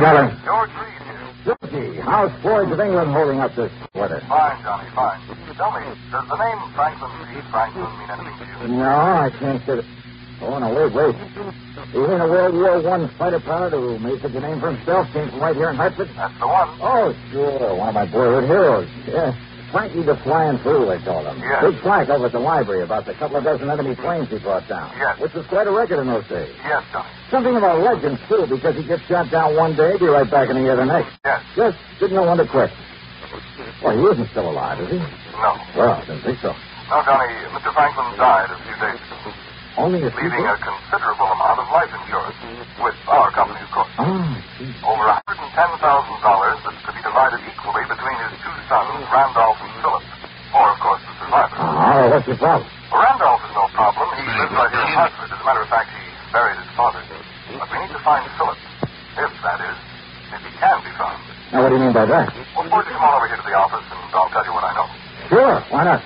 Dollar. George Reed here. Georgie, how's Floyd's of England holding up this weather? Fine, Johnny, fine. Tell me, does the name Franklin C. Franklin mean anything to you? No, I can't say that. Oh, no, wait. You mean a World War I fighter pilot who made such a name for himself, came from right here in Hartford? That's the one. Oh, sure. One of my boyhood heroes. Yeah. Frankie the Flying Fool, they called him. Yes. Big plaque over at the library about the couple of dozen enemy planes he brought down. Yes. Which was quite a record in those days. Yes, Johnny. Something of a legend, too, because he gets shot down one day, be right back in the air the next. Yes. Just didn't know when to quit. Well, he isn't still alive, is he? No. Well, didn't think so. No, Johnny, Mr. Franklin died a few days ago. Only a leaving a considerable amount of life insurance, with our company, of course. Over $110,000 that's to be divided equally between his two sons, Randolph and Philip, or, of course, the survivor. What's your problem? Well, Randolph is no problem. He lives right here in Hartford. As a matter of fact, he buried his father. But we need to find Philip, if he can be found. Now, what do you mean by that? Well, suppose you come on over here to the office, and I'll tell you what I know. Sure, why not?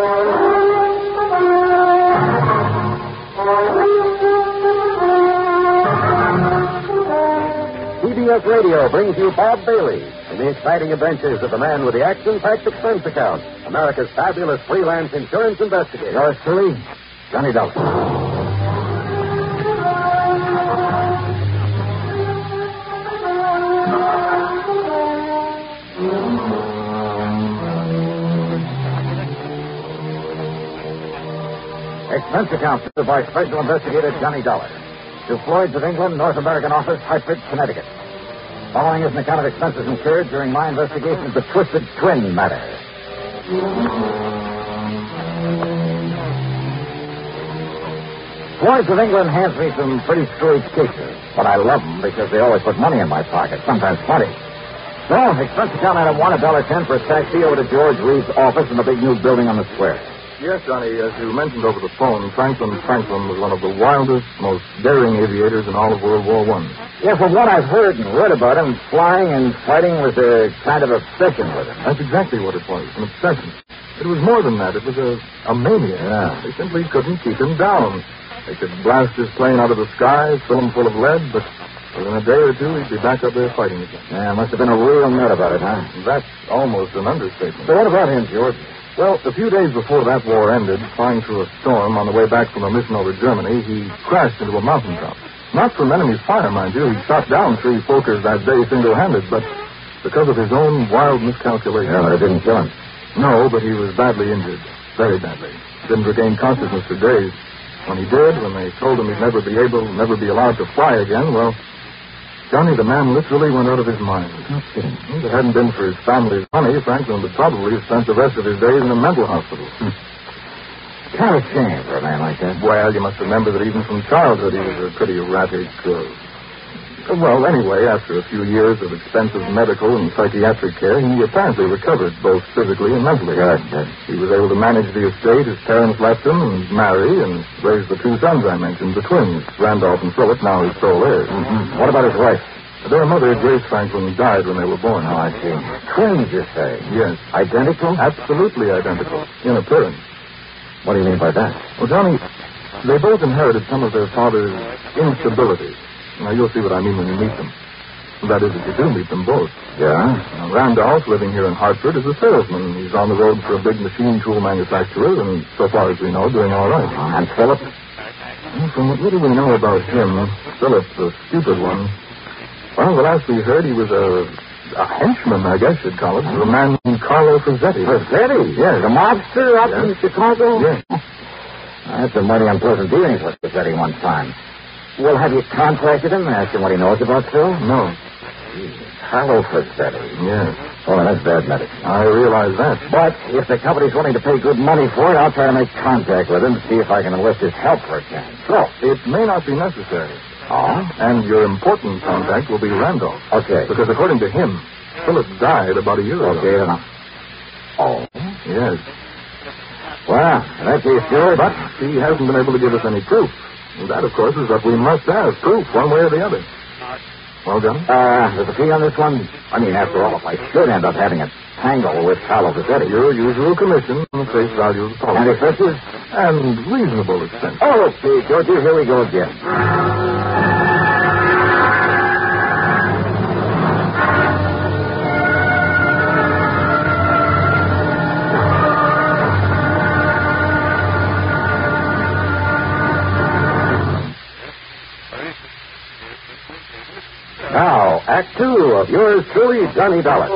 CBS Radio brings you Bob Bailey in the exciting adventures of the man with the action-packed expense account, America's fabulous freelance insurance investigator. Yours truly, Johnny Dollar. Expense account by Special Investigator Johnny Dollar. To Floyd's of England, North American Office, Hartford, Connecticut. Following is an account of expenses incurred during my investigation of the Twisted Twin matter. Floyd's of England hands me some pretty screwy cases, but I love them because they always put money in my pocket, sometimes plenty. So, expense account item $1.10 for a taxi over to George Reed's office in the big new building on the square. Yes, Johnny, as you mentioned over the phone, Franklin was one of the wildest, most daring aviators in all of World War I. Yeah, from what I've heard and read about him, flying and fighting was a kind of obsession with him. That's exactly what it was, an obsession. It was more than that. It was a mania. Yeah. They simply couldn't keep him down. They could blast his plane out of the sky, fill him full of lead, but within a day or two, he'd be back up there fighting again. Yeah, must have been a real nut about it, huh? That's almost an understatement. So what about him, George? Well, a few days before that war ended, flying through a storm on the way back from a mission over Germany, he crashed into a mountaintop. Not from enemy fire, mind you. He shot down 3 Fokkers that day single-handed, but because of his own wild miscalculation. Yeah, but it didn't kill him. No, but he was badly injured. Very badly. Didn't regain consciousness for days. When he did, when they told him he'd never be allowed to fly again, well, Johnny, the man literally went out of his mind. No kidding. If it hadn't been for his family's money, Franklin would probably have spent the rest of his days in a mental hospital. Kind of shame for a man like that. Well, you must remember that even from childhood he was a pretty erratic. Well, anyway, after a few years of expensive medical and psychiatric care, he apparently recovered, both physically and mentally. Good. He was able to manage the estate his parents left him and marry and raise the 2 sons I mentioned, the twins, Randolph and Philip, now his sole heirs. Mm-hmm. What about his wife? Their mother, Grace Franklin, died when they were born. Oh, I see. Twins, you say? Yes. Identical? Absolutely identical, in appearance. What do you mean by that? Well, Johnny, they both inherited some of their father's instability. Now, you'll see what I mean when you meet them. That is, if you do meet them both. Yeah? Now, Randolph, living here in Hartford, is a salesman. He's on the road for a big machine tool manufacturer, and so far as we know, doing all right. And Philip? Well, from what little we know about him, Philip, the stupid one, well, the last we heard, he was a henchman, I guess you'd call it, to a man named Carlo Frazzetti. Frazzetti? Yes. The mobster up in Chicago? Yes. That's a mighty unpleasant dealings with Frazzetti one time. Well, have you contacted him and asked him what he knows about Phil? No. Carlo Frazzetti. Yes. Well, that's bad medicine. I realize that. But if the company's willing to pay good money for it, I'll try to make contact with him to see if I can enlist his help for a chance. So, it may not be necessary. Oh? And your important contact will be Randolph. Okay. Because according to him, Philip died about a year ago. Okay, enough. Oh? Yes. Well, in that case, George. But he hasn't been able to give us any proof. And that, of course, is what we must have, proof, one way or the other. Well, Johnny? There's a fee on this one? I mean, after all, if I should end up having a tangle with Carlo Frazzetti. Your usual commission on the face value of the policy. And expenses? And reasonable expenses. Oh, okay, Georgie, here we go again. Now, Act Two of yours truly, Johnny Dollar.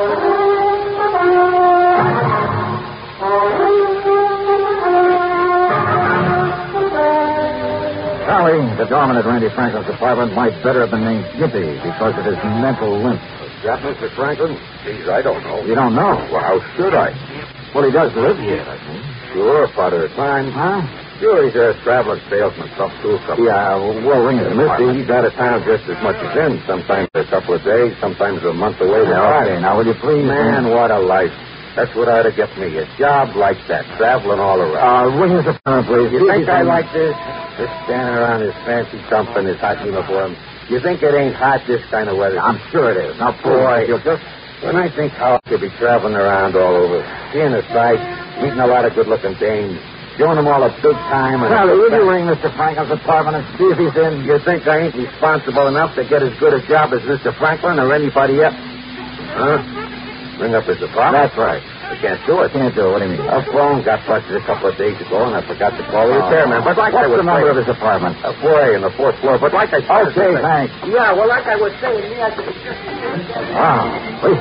Charlie, the doorman at Randy Franklin's apartment might better have been named Gimpy because of his mental limp. That Mr. Franklin? Geez, I don't know. You don't know? Well, how should I? Well, he does live here, I think. Sure, part of the time. Huh? Sure, he's a traveling salesman, some tool company. Yeah, we'll ring his Misty, he's out of town just as much as in. Sometimes a couple of days, sometimes a month away. Okay, now, will you please? Man, what a life. That's what ought to get me. A job like that, traveling all around. Ring his apartment, please. You think I like this? Just standing around his fancy dump in his hot uniform. You think it ain't hot this kind of weather? I'm sure it is. Now, Boy, you'll just... when I think how I could be traveling around all over, seeing the sights, meeting a lot of good-looking dames, showing them all a big time. And Charlie, will you ring Mr. Franklin's apartment and see if he's in? You think I ain't responsible enough to get as good a job as Mr. Franklin or anybody else? Huh? Ring up his apartment? That's right. I can't do it. Can't do it. What do you mean? A phone got busted a couple of days ago, and I forgot to call the repairman. But like What's I was the number saying, of his apartment? 4A on the 4th floor. But like I said... Okay, thanks. Yeah, well, like I was saying, me, I could... Please.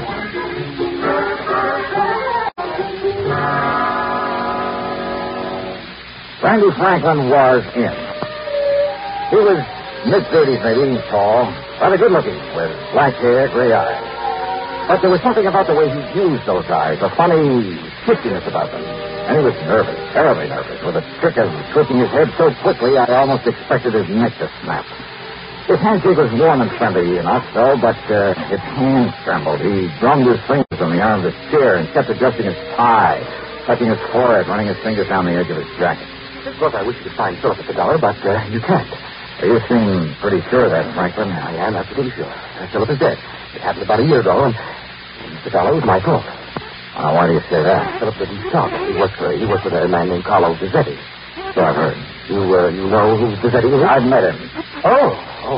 Randy Franklin was in. He was mid-30s, maybe, tall, rather good-looking, with black hair, gray eyes. But there was something about the way he used those eyes, a funny shiftiness about them. And he was nervous, terribly nervous, with a trick of twisting his head so quickly I almost expected his neck to snap. His handshake was warm and friendly enough, though, but his hands trembled. He drummed his fingers on the arm of his chair and kept adjusting his tie, touching his forehead, running his fingers down the edge of his jacket. Of course, I wish you could find Philip at the dollar, but you can't. You seem pretty sure of that, Franklin. I am absolutely sure. Philip is dead. It happened about a year ago, and the dollar was my fault. Why do you say that? Philip didn't stop. He worked with a man named Carlo Dizzetti. So I've heard. You know who Dizzetti is? I've met him. Oh.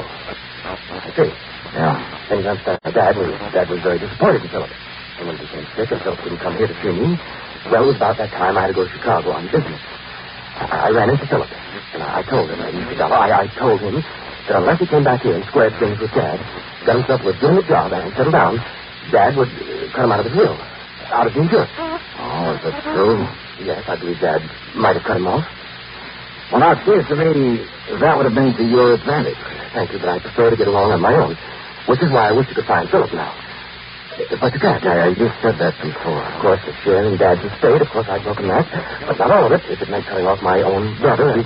I see. Yeah. Then he went to Dad was very disappointed in Philip. And when he became sick and Philip couldn't come here to see me, well, it was about that time I had to go to Chicago on business. I ran into Philip, and I told him, I told him that unless he came back here and squared things with Dad, got himself a legitimate job and settled down, Dad would cut him out of his will, out of the insurance. Oh, is that true? Yes, I believe Dad might have cut him off. Well, now, it seems to me that would have been to your advantage. Thank you, but I prefer to get along on my own, which is why I wish you could find Philip now. But you can't. You said that before. Of course, the share in Dad's estate, of course, I'd welcome that. But not all of it, if it meant cutting off my own brother. And...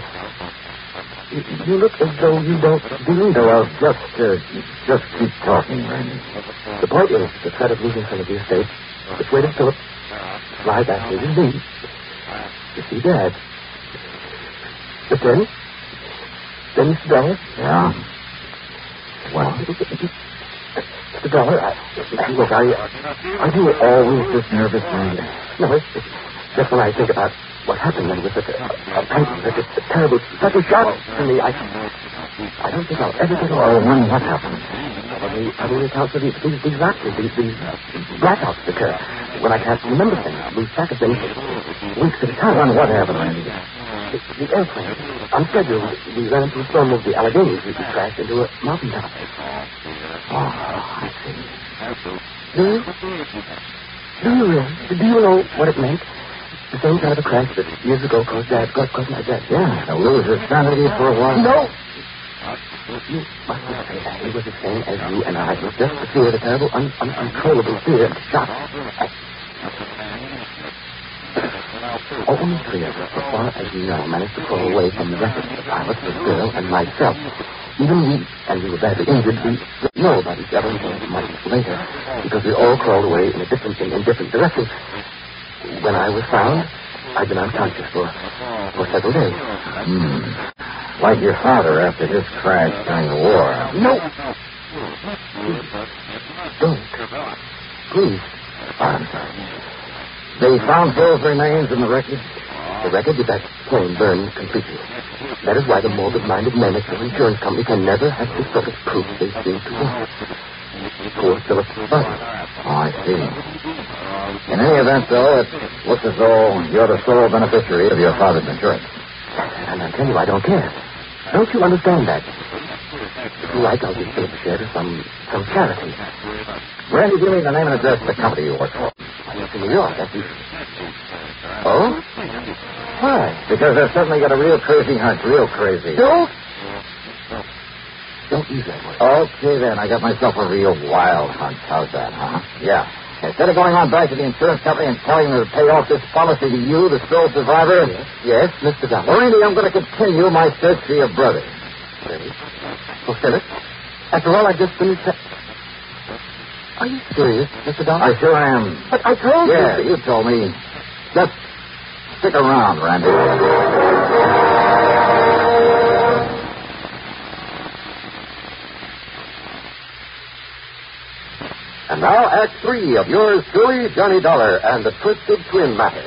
You look as though you don't believe it. Well, just keep talking, Randy. The point is, the threat of losing some of the estate persuaded Philip to fly back here with me to see Dad. But then Mr. Dollar. Yeah? Well, Mr. Dollar, look, are you always this nervous, Randy? No, it's just when I think about what happened and with such a terrible, such a shock to me, I don't think I'll ever get over. When what happened? How do you account for these lapses, these blackouts that occur when I can't remember things, lose track of things weeks at a time? When what happened, Randy? The airplane. On schedule, we ran into a storm of the Alleghenies. We crashed into a mountaintop. Oh, I see. Do you know what it meant? The same kind of a crash that years ago caused my dad. Yeah, to lose his sanity for a while. No! You mustn't say that. It was the same as you and I. It was just the fear, the terrible, uncontrollable fear and shock. Only three of us, as far as you know, managed to crawl away from the wreckage. The pilot, the girl, and myself. Even we were badly injured, we didn't know about each other until much later, because we all crawled away in different directions. When I was found, I'd been unconscious for several days. Like your father after his crash during the war. No! Don't. Please. I'm sorry. They found Phil's remains in the wreckage? The wreckage of that plane burned completely. That is why the morbid-minded men at your insurance company can never have the sort of proof they seem to want. Poor Philip's body. Oh, I see. In any event, though, it looks as though you're the sole beneficiary of your father's insurance. And I tell you, I don't care. Don't you understand that? If you like, I'll give Philip a share to some charity. Randy, give me the name and address of the company you work for. It's in New York, that's easy. Oh? Why? Because I've suddenly got a real crazy hunch, real crazy. Don't use that word. Okay, then. I got myself a real wild hunch. How's that, huh? Yeah. Instead of going on back to the insurance company and telling them to pay off this policy to you, the sole survivor... Yes, Mr. Dollar. Randy, I'm going to continue my search for your brother. Really? Oh, Philip? After all, I just finished that... Are you serious, Mr. Dollar? I sure am. But I told you... Yeah, you told me. Just stick around, Randy. And now, Act 3 of yours truly, Johnny Dollar and the Twisted Twin Matter.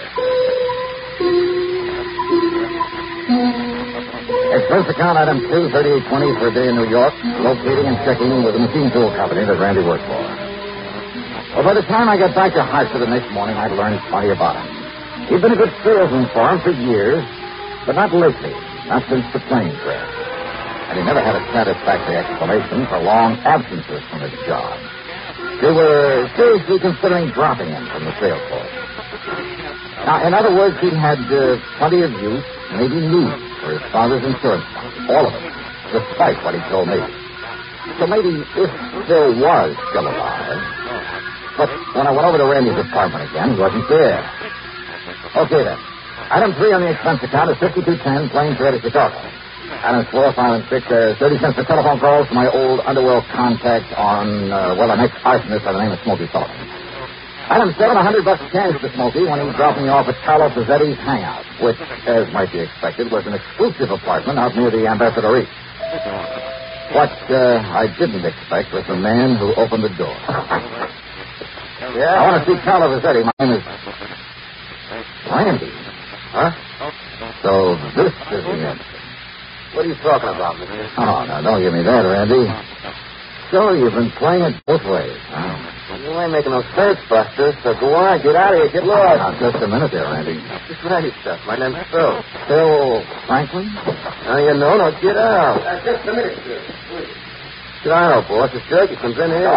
Expense account item 23820 for a day in New York, locating and checking with the machine tool company that Randy worked for. Well, by the time I got back to Hartford the next morning, I'd learned plenty about him. He'd been a good salesman for him for years, but not lately, not since the plane crash. And he never had a satisfactory explanation for long absences from his job. They were seriously considering dropping him from the sales force. Now, in other words, he had plenty of use, maybe need, for his father's insurance fund. All of it, despite what he told me. So maybe if Phil was still alive... But when I went over to Randy's apartment again, he wasn't there. Okay, then. Item 3 on the expense account is 5210, plane fare to Chicago. Items 4, 5, and 6 are 30 cents for telephone calls to my old underworld contact on, an ex-arsonist by the name of Smokey Sullivan. Item 7, $100 cash to Smokey when he dropped me off at Carlo Pizzetti's hangout, which, as might be expected, was an exclusive apartment out near the Ambassador East. What I didn't expect was the man who opened the door. Yeah? I want to see Carlo Pizzetti. My name is Randy. Huh? So this is the end. What are you talking about, mister? Oh, no, don't give me that, Randy. So you've been playing it both ways, huh? You ain't making no sense, Buster, so go on, get out of here, get lost. Now, just a minute there, Randy. Just right stuff. My name's Phil. Phil Franklin? Now, you know, now get out. Just a minute, sir. Get out, boss. This jerky comes in here.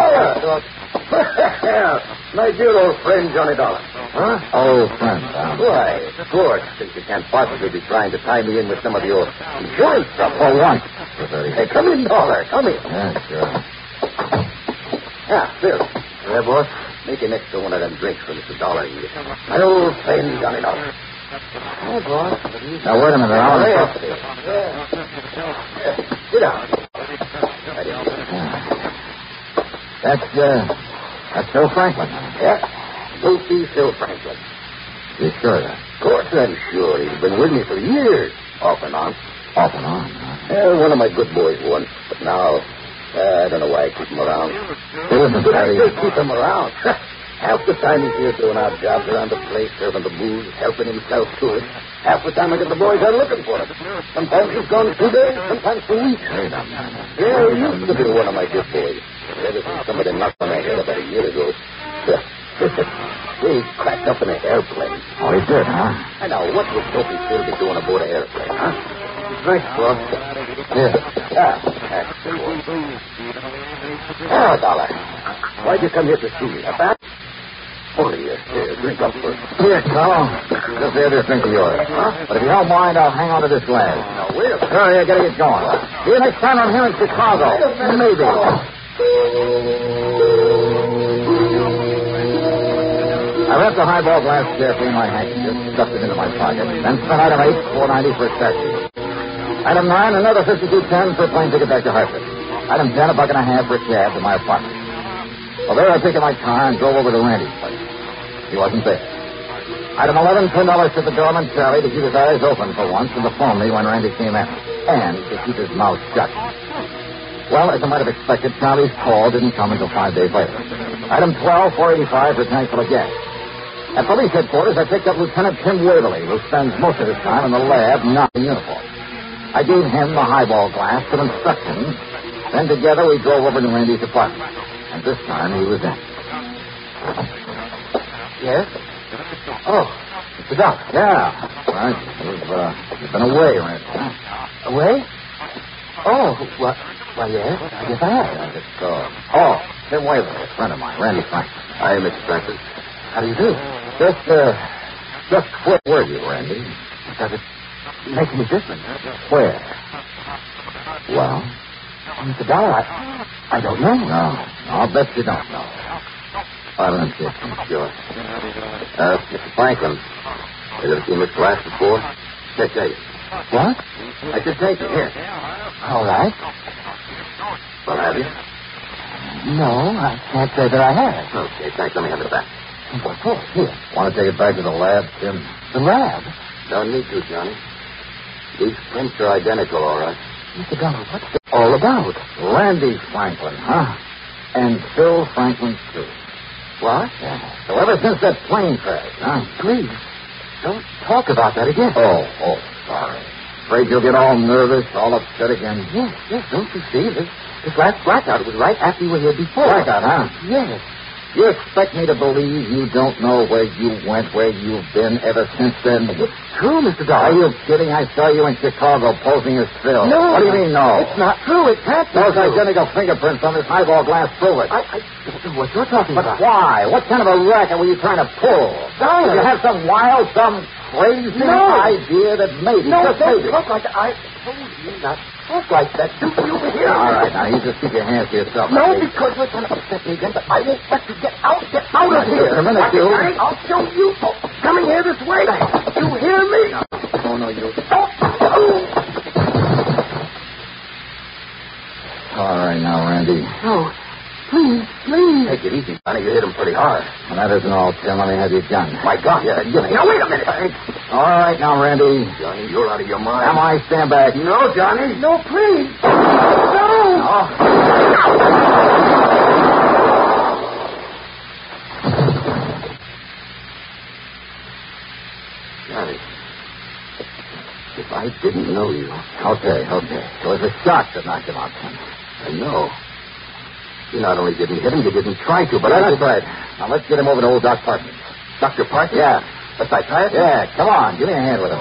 My dear old friend, Johnny Dollar. Huh? Old friend, huh? Why, of course, since you can't possibly be trying to tie me in with some of your insurance stuff. For once. Hey, come in, Dollar. Come in. Yeah, sure. Yeah, Phil. Yeah, boss? Make an extra one of them drinks for Mr. Dollar here. My old friend, Johnny Dollar. Hi, boss. Now, wait a minute. I want to talk to you. Sit down. That's Phil Franklin. Yeah. Goofy Phil Franklin. You sure of that? Of course I'm sure. He's been with me for years. Off and on. Off and on, huh? One of my good boys once, but now, I don't know why I keep him around. It isn't But I very... just keep him around. Half the time he's here doing odd jobs around the place, serving the booze, helping himself to it. Half the time I get the boys out looking for him. Sometimes he's gone 2 days, sometimes for weeks. Wait a minute. Yeah, he used to be one of my good boys. Ever since somebody knocked on my head about a year ago. He cracked up in an airplane. Oh, he did, huh? I know, what would Sophie still be doing aboard an airplane, huh? Thanks, boss. Yeah. Oh, Dollar. Why'd you come here to see me? A bath? Only here, drink up first. Here, Carl. Just the other drink of yours. Huh? But if you don't mind, I'll hang on to this glass. Now, wait a minute. Hurry, I gotta get going. See you next time I'm here in Chicago. Maybe. I wrapped the highball glass carefully in my handkerchief, stuffed it into my pocket, then spent item 8, $4.90 for a taxi. Item 9, another 52.10 for a plane ticket back to Hartford. Item 10, $1.50 for a cab to my apartment. Well, there I picked up my car and drove over to Randy's place. He wasn't there. Item 11, $10 to the doorman, Charlie, to keep his eyes open for once and to phone me when Randy came in. And to keep his mouth shut. Well, as I might have expected, Charlie's call didn't come until 5 days later. Item 12, $4.85 for a tank full of gas. At police headquarters, I picked up Lieutenant Tim Waverly, who spends most of his time in the lab, not in uniform. I gave him the highball glass, some instructions. Then together we drove over to Randy's apartment. And this time he was in. Yes? Oh, Mr. Doc. Yeah. Right. You've been away, Randy. Huh? Away? Oh, well, yes, I guess I have. Oh, Tim Whalen, a friend of mine, Randy Franklin. Hi, Mr. Franklin. How do you do? Just where were you, Randy? Does it make any difference? Where? Well, Mr. Dollar, I don't know. No, I'll bet you don't know. Why don't you? Sure. Mr. Franklin, have you ever seen Mr. Glass before? Here, take it. What? I should take it. Here. All right. Well, have you? No, I can't say that I have. Okay, thanks. Let me have it back. What for? Here. Want to take it back to the lab, Tim? The lab? Don't need to, Johnny. These prints are identical, all right. Mr. Dollar, what's this all about? Randy Franklin, huh? And Phil Franklin, too. What? Yeah. So ever since that plane crash, huh? Please, don't talk about that again. Oh, sorry. Afraid you'll get all nervous, all upset again. Yes, don't you see? This last blackout was right after you were here before. Blackout, huh? Yes. You expect me to believe you don't know where you went, where you've been ever since then? It's true, Mr. Are Dollar. you kidding? I saw you in Chicago posing as Phil. No. What do you mean, no? It's not true. It can't be Those true. identical fingerprints on this highball glass prove it. I don't know what you're talking But about. why? What kind of a racket were you trying to pull? Dollar. Did you have some wild, some crazy idea that maybe, No, just don't maybe... talk like that. I told you not to talk like that. Do you hear me? All right, now you just keep your hands to yourself. No, okay? because you're trying to upset me again, but I won't let you get out. Get out of here. Just a minute, you. I'll show you. Coming here this way. You hear me? Oh, no, you... All right, now, Randy. No. Please. Take it easy, Johnny. You hit him pretty hard. Well, that isn't all, Tim. Let me have your gun. My God. Yeah, give me. Now, wait a minute. All right, now, Randy. Johnny, you're out of your mind. Am I? Stand back. No, Johnny. No, please. No. Johnny, if I didn't know you... Okay. It was a shock that knocked him out, Tim. I know. You not only didn't hit him, you didn't try to, but That's right. Now, let's get him over to old Doc Parsons. Dr. Parsons? Yeah. The psychiatrist? Yeah, come on. Give me a hand with him.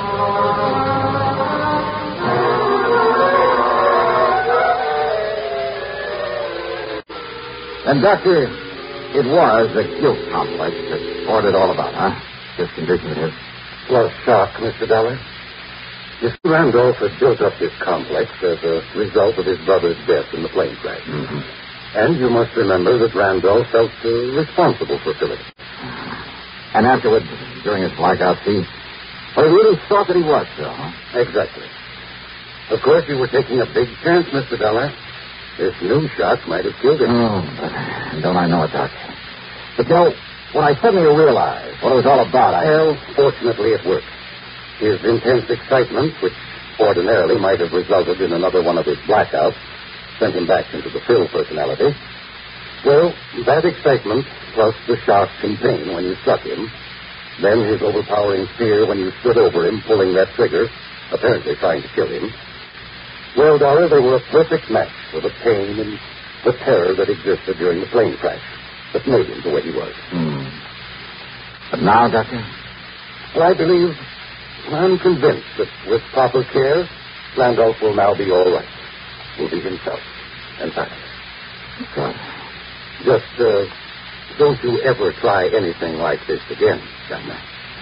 And, Doctor, it was a guilt complex that brought it all about, huh? This condition of his. Well, shock, Mr. Dollar. You see, Randolph had built up this complex as a result of his brother's death in the plane crash. Mm-hmm. And you must remember that Randolph felt responsible for Philip. And afterward, during his blackout, he really thought that he was, Phil, huh? Exactly. Of course, you were taking a big chance, Mr. Dollar. This new shock might have killed him. Oh, but don't I know it, Doc? But, when I suddenly realized what it was all about, Well, fortunately, it worked. His intense excitement, which ordinarily might have resulted in another one of his blackouts, sent him back into the Phil personality. Well, that excitement, plus the shock and pain when you struck him, then his overpowering fear when you stood over him, pulling that trigger, apparently trying to kill him. Well, Dollar, they were a perfect match for the pain and the terror that existed during the plane crash that made him the way he was. But now, Doctor? Well, I'm convinced that with proper care, Randolph will now be all right. Will be himself and fine. Good. Just, don't you ever try anything like this again, Governor.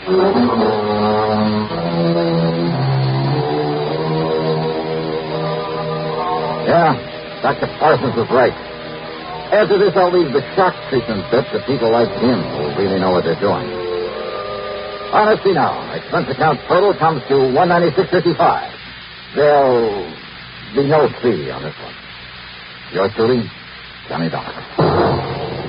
Yeah, Dr. Parsons was right. After this, I'll leave the shock treatment bit to people like him who really know what they're doing. Honestly now, expense account total comes to $196.55. There'll be no fee on this one. Yours truly, Johnny Dollar.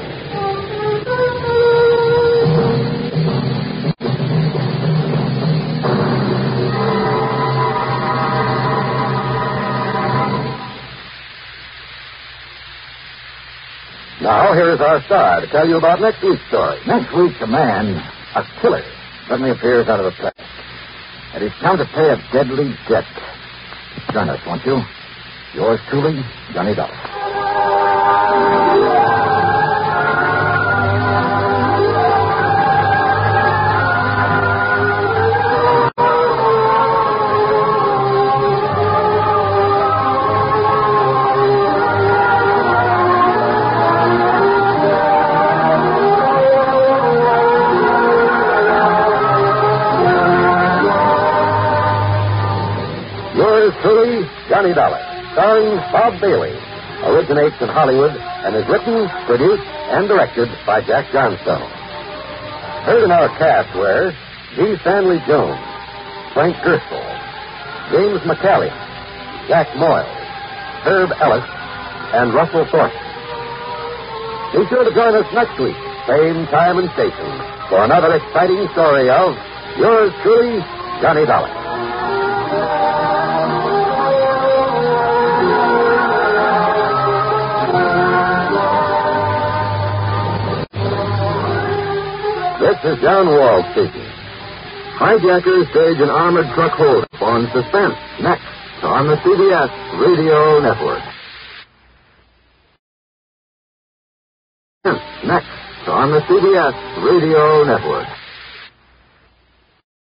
Now, here is our star to tell you about next week's story. Next week, a man, a killer, suddenly appears out of the past. And he's come to pay a deadly debt. Join us, won't you? Yours truly, Johnny Dollar. Dollar, starring Bob Bailey, originates in Hollywood and is written, produced, and directed by Jack Johnstone. Heard in our cast were G. Stanley Jones, Frank Gerstle, James McCallion, Jack Moyle, Herb Ellis, and Russell Thornton. Be sure to join us next week, same time and station, for another exciting story of yours truly, Johnny Dollar. This is John Wall speaking. Hijackers stage an armored truck hold-up on Suspense next on the CBS Radio Network. Next on the CBS Radio Network.